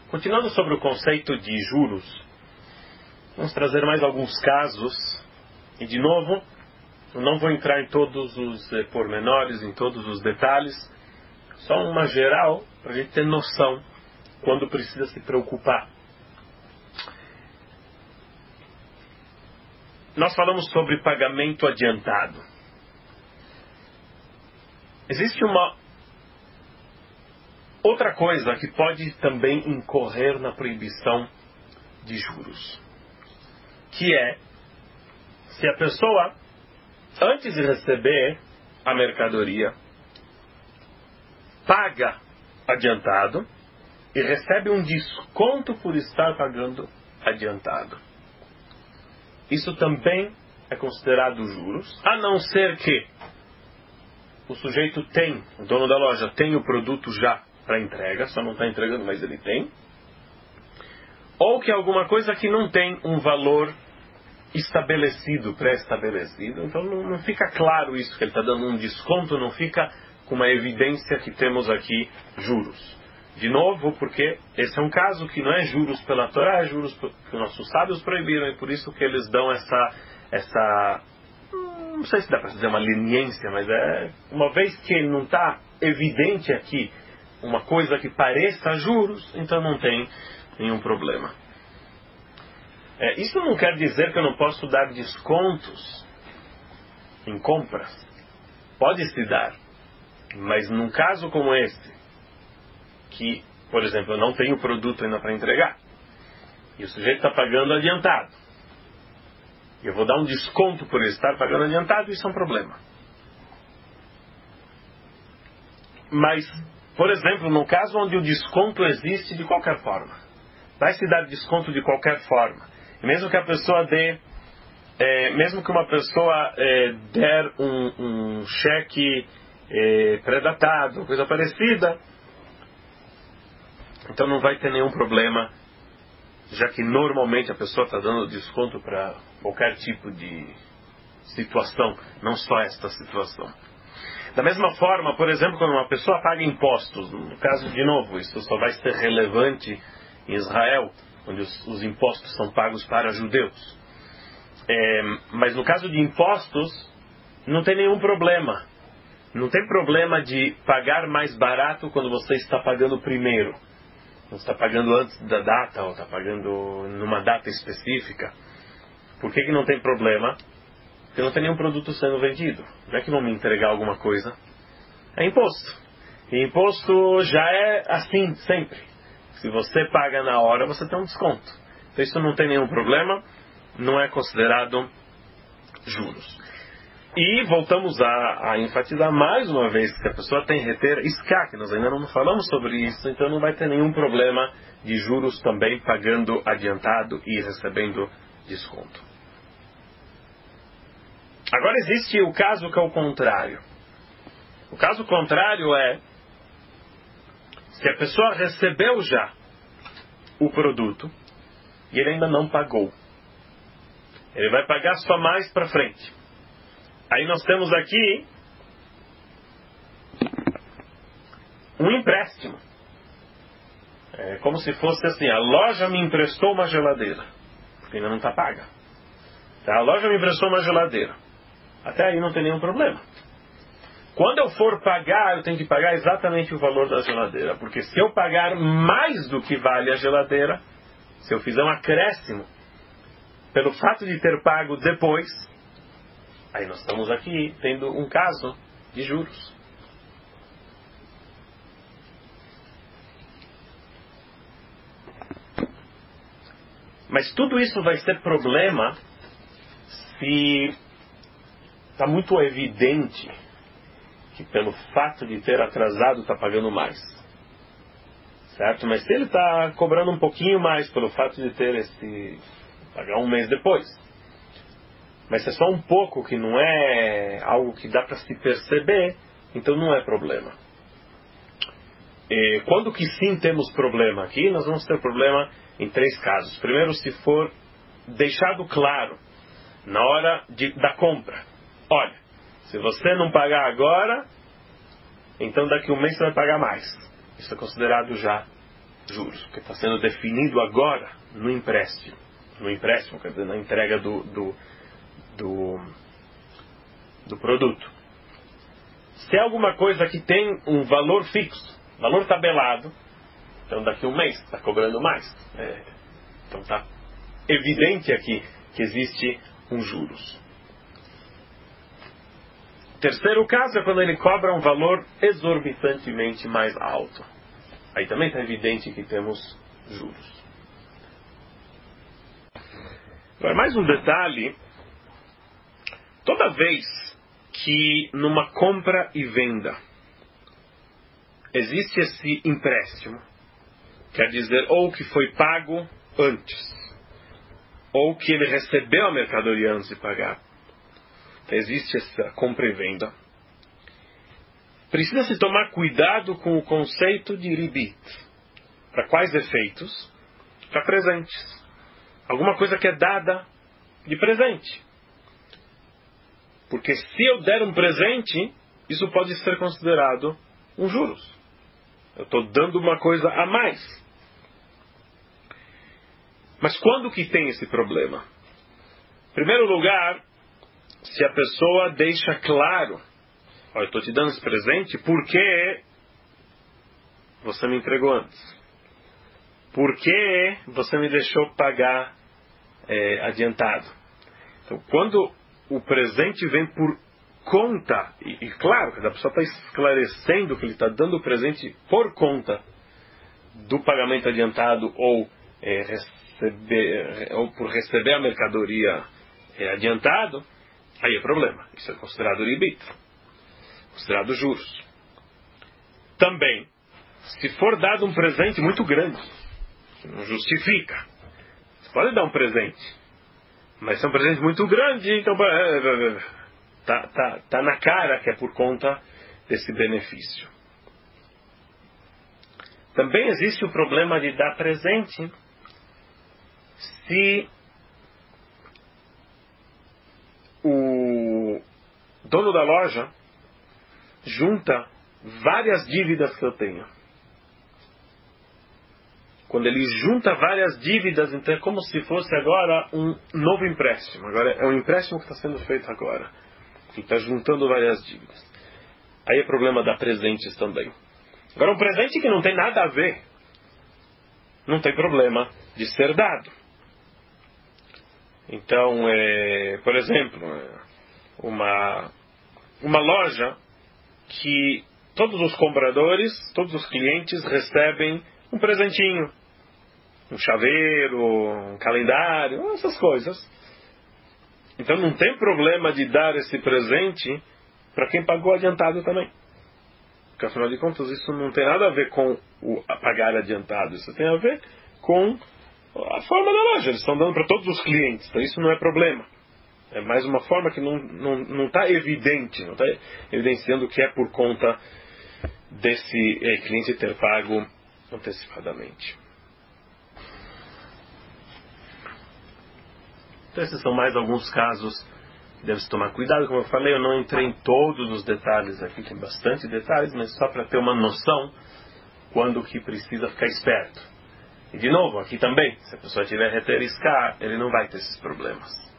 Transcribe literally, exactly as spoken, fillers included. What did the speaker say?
Continuando sobre o conceito de juros, vamos trazer mais alguns casos. E de novo, eu não vou entrar em todos os eh, pormenores, em todos os detalhes. Só uma geral, para a gente ter noção quando precisa se preocupar. Nós falamos sobre pagamento adiantado. Existe uma outra coisa que pode também incorrer na proibição de juros, que é se a pessoa, antes de receber a mercadoria, paga adiantado e recebe um desconto por estar pagando adiantado. Isso também é considerado juros, a não ser que o sujeito tem, o dono da loja tem o produto já para entrega, só não está entregando, mas ele tem. Ou que é alguma coisa que não tem um valor estabelecido, pré-estabelecido. Então não, não fica claro isso, que ele está dando um desconto, não fica com uma evidência que temos aqui juros. De novo, porque esse é um caso que não é juros pela Torá, é juros que nossos sábios proibiram, e por isso que eles dão essa, essa não sei se dá para dizer uma leniência, mas é uma vez que não está evidente aqui uma coisa que pareça juros, então não tem nenhum problema. É, isso não quer dizer que eu não posso dar descontos em compras. Pode-se dar. Mas num caso como esse, que, por exemplo, eu não tenho produto ainda para entregar, e o sujeito está pagando adiantado, e eu vou dar um desconto por ele estar pagando adiantado, isso é um problema. Mas, por exemplo, no caso onde o desconto existe de qualquer forma, vai se dar desconto de qualquer forma, e mesmo que a pessoa dê, é, mesmo que uma pessoa é, der um, um cheque é, pré-datado, coisa parecida, então não vai ter nenhum problema, já que normalmente a pessoa está dando desconto para qualquer tipo de situação, não só esta situação. Da mesma forma, por exemplo, quando uma pessoa paga impostos, no caso, de novo, isso só vai ser relevante em Israel, onde os, os impostos são pagos para judeus. É, mas no caso de impostos, não tem nenhum problema. Não tem problema de pagar mais barato quando você está pagando primeiro. Você está pagando antes da data, ou está pagando numa data específica. Por que que não tem problema? Porque não tem nenhum produto sendo vendido. Não é que vão me entregar alguma coisa. É imposto. E imposto já é assim, sempre. Se você paga na hora, você tem um desconto. Então isso não tem nenhum problema. Não é considerado juros. E voltamos a, a enfatizar mais uma vez que a pessoa tem reter isca, que nós ainda não falamos sobre isso, então não vai ter nenhum problema de juros também pagando adiantado e recebendo desconto. Agora existe o caso que é o contrário. O caso contrário é se a pessoa recebeu já o produto e ele ainda não pagou. Ele vai pagar só mais para frente. Aí nós temos aqui um empréstimo. É como se fosse assim, a loja me emprestou uma geladeira, porque ainda não está paga. A loja me emprestou uma geladeira. Até aí não tem nenhum problema. Quando eu for pagar, eu tenho que pagar exatamente o valor da geladeira. Porque se eu pagar mais do que vale a geladeira, se eu fizer um acréscimo, pelo fato de ter pago depois, aí nós estamos aqui tendo um caso de juros. Mas tudo isso vai ser problema se está muito evidente que pelo fato de ter atrasado está pagando mais. Certo? Mas se ele está cobrando um pouquinho mais pelo fato de ter esse pagar um mês depois, mas se é só um pouco que não é algo que dá para se perceber, então não é problema. E quando que sim temos problema aqui, nós vamos ter problema em três casos. Primeiro, se for deixado claro na hora de, da compra. Olha, se você não pagar agora, então daqui a um mês você vai pagar mais. Isso é considerado já juros, porque está sendo definido agora no empréstimo. No empréstimo, quer dizer, na entrega do, do, do, do produto. Se é alguma coisa que tem um valor fixo, valor tabelado, então daqui a um mês está cobrando mais. É, então está evidente aqui que existe um juros. Terceiro caso é quando ele cobra um valor exorbitantemente mais alto. Aí também está evidente que temos juros. Agora, mais um detalhe. Toda vez que numa compra e venda existe esse empréstimo, quer dizer, ou que foi pago antes, ou que ele recebeu a mercadoria antes de pagar, existe essa compra e venda, precisa-se tomar cuidado com o conceito de ribit. Para quais efeitos? Para presentes. Alguma coisa que é dada de presente. Porque se eu der um presente, isso pode ser considerado um juros. Eu estou dando uma coisa a mais. Mas quando que tem esse problema? Em primeiro lugar, se a pessoa deixa claro, olha, eu estou te dando esse presente porque você me entregou antes. Porque você me deixou pagar é, adiantado. Então, quando o presente vem por conta, e, e claro, a pessoa está esclarecendo que ele está dando o presente por conta do pagamento adiantado ou, é, receber, ou por receber a mercadoria é, adiantado, aí é problema. Isso é considerado ribit, considerado juros. Também, se for dado um presente muito grande, que não justifica, você pode dar um presente, mas é um presente muito grande, então está tá, tá na cara que é por conta desse benefício. Também existe o problema de dar presente se o dono da loja junta várias dívidas que eu tenho. Quando ele junta várias dívidas, então é como se fosse agora um novo empréstimo. Agora é um empréstimo que está sendo feito agora. Ele está juntando várias dívidas. Aí é problema dar presentes também. Agora um presente que não tem nada a ver, não tem problema de ser dado. Então, é, por exemplo, uma, uma loja que todos os compradores, todos os clientes recebem um presentinho, um chaveiro, um calendário, essas coisas. Então não tem problema de dar esse presente para quem pagou adiantado também. Porque afinal de contas isso não tem nada a ver com o pagar adiantado, isso tem a ver com a forma da loja. Eles estão dando para todos os clientes, então isso não é problema. É mais uma forma que não não não está evidente, não está evidenciando que é por conta desse é, cliente ter pago antecipadamente. Então esses são mais alguns casos que deve-se tomar cuidado. Como eu falei, eu não entrei em todos os detalhes aqui, tem bastante detalhes, mas só para ter uma noção quando que precisa ficar esperto. E de novo, aqui também, se a pessoa tiver reteriscar, ele não vai ter esses problemas.